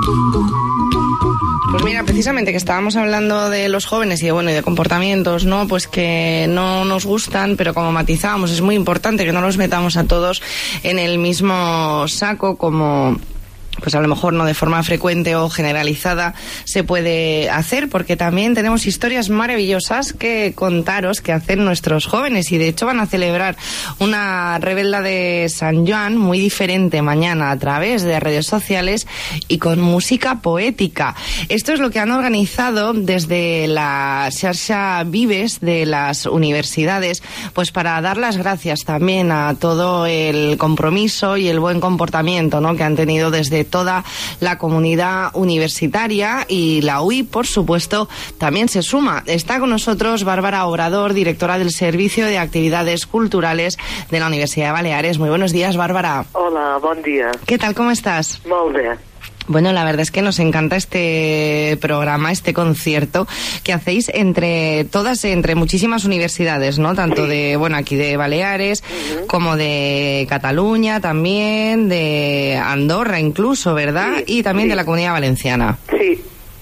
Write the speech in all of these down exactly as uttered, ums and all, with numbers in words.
Pues mira, precisamente que estábamos hablando de los jóvenes y de, bueno, y de comportamientos, ¿no? Pues que no nos gustan, pero como matizábamos, es muy importante que no los metamos a todos en el mismo saco, como pues a lo mejor no de forma frecuente o generalizada se puede hacer, porque también tenemos historias maravillosas que contaros que hacen nuestros jóvenes, y de hecho van a celebrar una rebelda de San Joan muy diferente mañana a través de redes sociales y con música poética. Esto es lo que han organizado desde la Xarxa Vives de las universidades, pues para dar las gracias también a todo el compromiso y el buen comportamiento, ¿no?, que han tenido desde toda la comunidad universitaria, y la U I, por supuesto, también se suma. Está con nosotros Bárbara Obrador, directora del Servicio de Actividades Culturales de la Universidad de Baleares. Muy buenos días, Bárbara. Hola, buen día. ¿Qué tal? ¿Cómo estás? Molt bé. Bueno, la verdad es que nos encanta este programa, este concierto que hacéis entre todas, entre muchísimas universidades, ¿no? Tanto sí. de, bueno, aquí de Baleares, uh-huh. como de Cataluña también, de Andorra incluso, ¿verdad? Sí, y también sí. de la Comunidad Valenciana. Sí.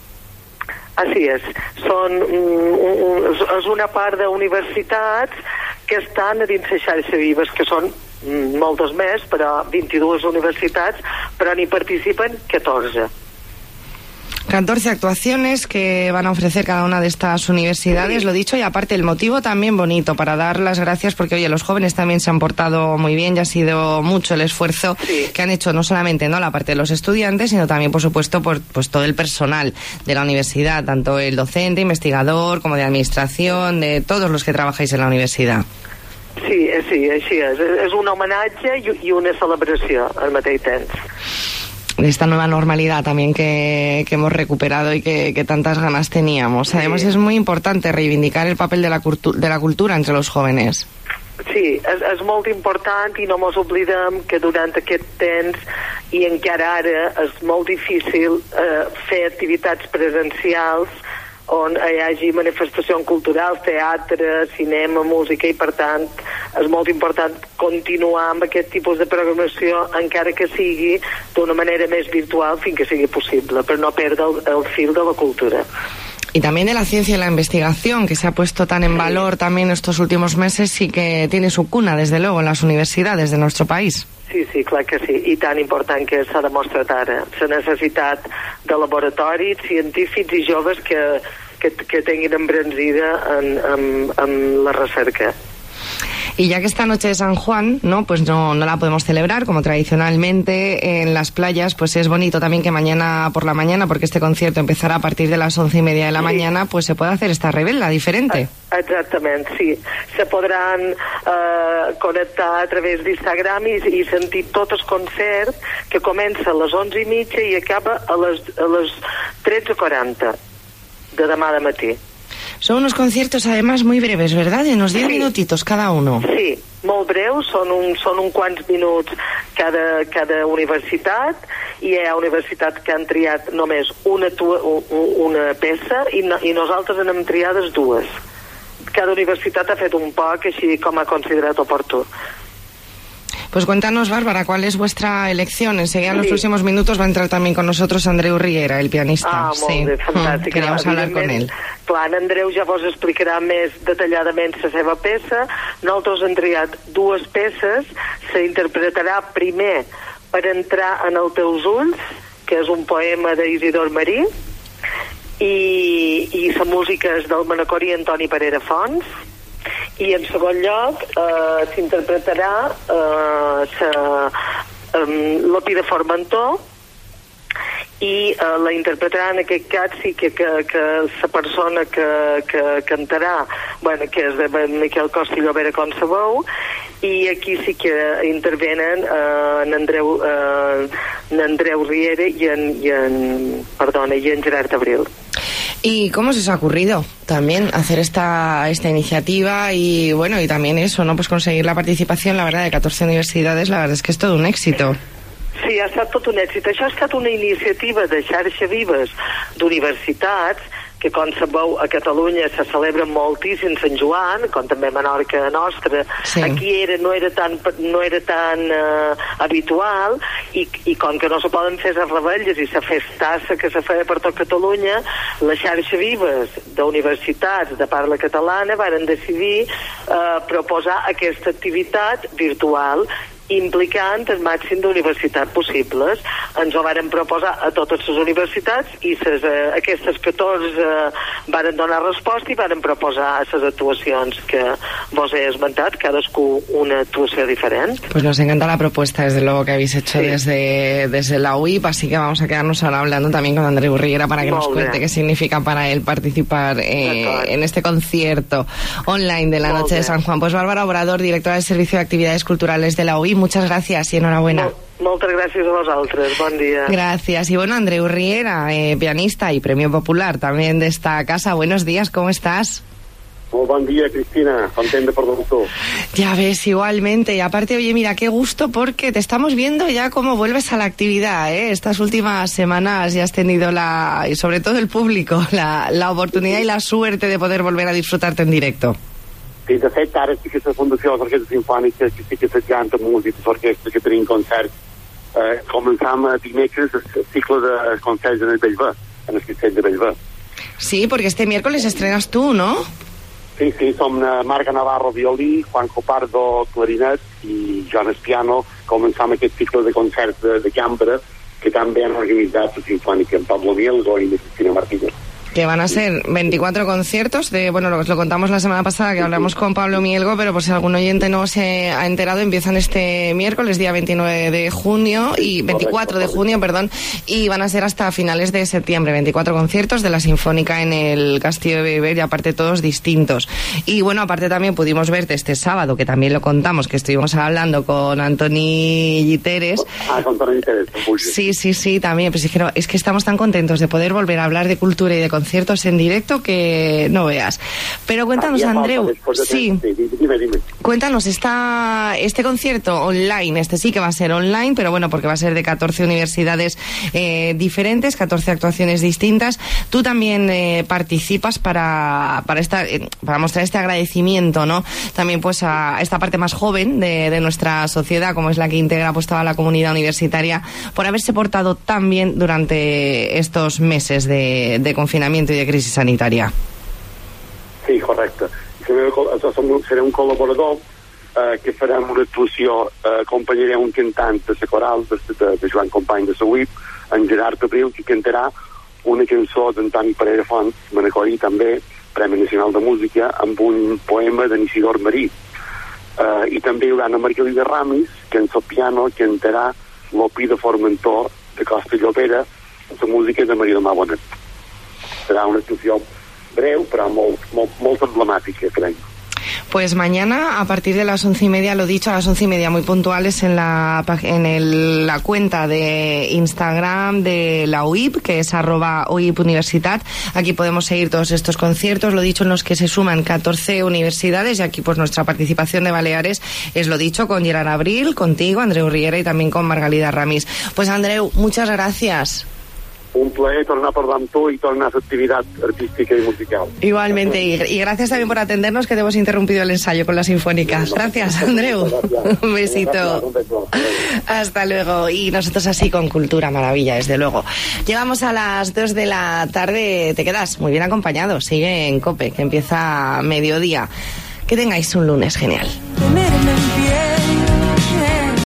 Així és. Són, um, és una part d'universitats que estan a dins la xarxa Vives, que són moltes més, però vint-i-dues universitats, però n'hi participen catorze. catorce actuaciones que van a ofrecer cada una de estas universidades, sí. lo dicho, y aparte el motivo también bonito para dar las gracias, porque oye, los jóvenes también se han portado muy bien y ha sido mucho el esfuerzo sí. que han hecho, no solamente no la parte de los estudiantes, sino también, por supuesto, por pues todo el personal de la universidad, tanto el docente, investigador, como de administración, de todos los que trabajáis en la universidad. Sí, sí, així és. És un homenatge i una celebració al mateix temps. Esta nueva normalidad también que, que hemos recuperado y que, que tantas ganas teníamos. Además, sí. es muy importante reivindicar el papel de la, cultu- de la cultura entre los jóvenes. Sí, és, és molt important, i no mos oblidem que durant aquest temps, i encara ara, és molt difícil eh, fer activitats presencials on hi hagi manifestació cultural, teatre, cinema, música, i per tant és molt important continuar amb aquest tipus de programació, encara que sigui d'una manera més virtual fins que sigui possible, per no perdre el, el fil de la cultura. Y también de la ciencia y la investigación, que se ha puesto tan en valor también estos últimos meses y que tiene su cuna, desde luego, en las universidades de nuestro país. Sí, sí, clar que sí, i tan important que s'ha demostrat ara, la necessitat de laboratoris científics i joves que, que, que tinguin embranzida en, en, en la recerca. Y ya que esta noche de San Juan, ¿no?, pues no, no la podemos celebrar como tradicionalmente en las playas, pues es bonito también que mañana por la mañana, porque este concierto empezará a partir de las once y media de la sí. mañana, pues se pueda hacer esta rebelda diferente. Exactament, sí. Se podran eh, connectar a través d'Instagram i, i sentir tot el concert, que comença a les onze i mitja i acaba a les, a les tretze quaranta de demà de matí. Son unos conciertos además muy breves, ¿verdad? De unos diez sí. minutitos cada uno. Sí, molt breus, són un, són un quants minuts cada, cada universitat, i hi ha universitats que han triat només una, una peça i, no, i nosaltres n'hem triades dues. Cada universitat ha fet un poc així com ha considerat oportú. Pues cuéntanos, Bárbara, ¿cuál es vuestra elección? Enseguida en los sí. próximos minutos va a entrar también con nosotros Andreu Riera, el pianista. Ah, molt sí. bé, fantàstic. Queríamos hablar con él. Clar, en Andreu ja vos explicarà més detalladament la seva peça. Nosaltres hem triat dues peces. Se interpretarà primer Per entrar en els teus ulls, que és un poema d'Isidor Marí, i, i la música és del manacorí Antoni Parera Fons. I en segon lloc eh, s'interpretarà eh, sa, eh, l'Opi de Formentor, i eh, la interpretarà en aquest cas sí que, que, que la persona que, que cantarà, bueno, que és de Miquel Costa i Llobera, com sabeu, i aquí sí que intervenen eh, en Andreu eh, en Andreu Riera i en, i en perdona, i en Gerard Abril. ¿Y cómo se os ha ocurrido también hacer esta esta iniciativa y bueno, y también eso, ¿no? Pues conseguir la participación, la verdad, de catorce universidades, la verdad es que es todo un éxito. Sí, sí, ha estat tot un èxit. Això ha estat una iniciativa de xarxa vives d'universitats, que com sabeu a Catalunya se celebra moltíssim Sant Joan, com també a Menorca nostra. Sí. Aquí era, no era tan, no era tan uh, habitual, i, i com que no se poden fer les revetlles i la festassa que se feia per tot Catalunya, la xarxa vives d'universitats de parla catalana varen decidir uh, proposar aquesta activitat virtual implicant el màxim d'universitats possibles. Ens ho varen proposar a totes les universitats i ses, eh, aquestes catorze eh, varen donar resposta i varen proposar les actuacions que vos he esmentat, cadascú una actuació diferent. Pues nos encanta la propuesta, desde luego, que habéis hecho sí. desde, desde la U I P, así que vamos a quedarnos ahora hablando también con Andreu Riera para que Molt nos cuente bé. Qué significa para él participar eh, en este concierto online de la Molt Noche bé. de San Juan. Pues Bárbara Obrador, directora del Servicio de Actividades Culturales de la U I P, muchas gracias y enhorabuena. Molt, moltes gràcies a vosaltres, bon día. Gracias. Y bueno, Andreu Riera, eh, pianista y premio popular también de esta casa. Buenos días, ¿cómo estás? Oh, buen día, Cristina, contento por todo. Ya ves, igualmente. Y aparte, oye, mira, qué gusto porque te estamos viendo ya cómo vuelves a la actividad, ¿eh? Estas últimas semanas ya has tenido la, y sobre todo el público, la, la oportunidad y la suerte de poder volver a disfrutarte en directo. Sí, de fet, ara sí que la Fundació d'Orquestra Simfònica que sí que s'adjanta músics d'orquestra que tenim concerts. Eh, començam a dimecres el cicle de concerts en el Bellver, en el Castell de Bellver. Sí, porque este miércoles estrenas tú, ¿no? Sí, sí, som Marga Navarro, violí, Juanjo Pardo, clarinet i Jones Piano. Començam aquest cicle de concerts de, de cambra que també han organitzat la Simfònica en Pablo Mielgo i la Cristina Martínez. Que van a ser veinticuatro conciertos de, bueno, lo, lo contamos la semana pasada que hablamos con Pablo Mielgo, pero por si algún oyente no se ha enterado, empiezan este miércoles, día veintinueve de junio y veinticuatro de junio, perdón, y van a ser hasta finales de septiembre, veinticuatro conciertos de la Sinfónica en el Castillo de Bellver y aparte todos distintos. Y bueno, aparte también pudimos verte este sábado, que también lo contamos, que estuvimos hablando con Antoni Guiteres. Ah, con Antoni Guiteres. Sí, sí, sí, también, pues dijeron, es que estamos tan contentos de poder volver a hablar de cultura y de conciertos conciertos en directo que no veas. Pero cuéntanos, Andreu, sí, dime, dime. Cuéntanos esta, este concierto online, este sí que va a ser online, pero bueno, porque va a ser de catorce universidades eh, diferentes, catorce actuaciones distintas. Tú también eh, participas para para esta eh, para mostrar este agradecimiento, ¿no? También pues a esta parte más joven de, de nuestra sociedad, como es la que integra pues toda la comunidad universitaria, por haberse portado tan bien durante estos meses de, de confinamiento i de crisi sanitària. Sí, correcte. Seré un col·laborador eh, que farem una actuació, eh, acompanyaré un cantant de la coral de, de, de Joan Company de la U I P, en Gerard Abril, que cantarà una cançó d'Antoni Parera Font, manacorí també, Premi Nacional de Música, amb un poema de Isidor Marí. Eh, I també hi haurà una Margalida Ramis, que en el piano cantarà l'Opi de Formentor de Costa Llobera, la música de Maria Domà Bonet. Será una actuación breu, pero muy, muy, muy emblemática, creo. Pues mañana, a partir de las once y media, lo dicho, a las once y media, muy puntuales en la en el, la cuenta de Instagram de la U I P, que es arroba U I P Universitat. Aquí podemos seguir todos estos conciertos, lo dicho, en los que se suman catorce universidades, y aquí pues nuestra participación de Baleares es lo dicho, con Gerard Abril, contigo, Andreu Riera, y también con Margalida Ramis. Pues Andreu, muchas gracias. Un placer tornar a parlar amb tu i tornar a la actividad artística y musical. Igualmente, y, y gracias también por atendernos, que te hemos interrumpido el ensayo con la Sinfónica. Gracias, Andreu. Gracias. Un besito. Hasta luego. Y nosotros así con Cultura Maravilla, desde luego. Llegamos a las dos de la tarde, te quedas muy bien acompañado. Sigue en COPE, que empieza a mediodía. Que tengáis un lunes genial.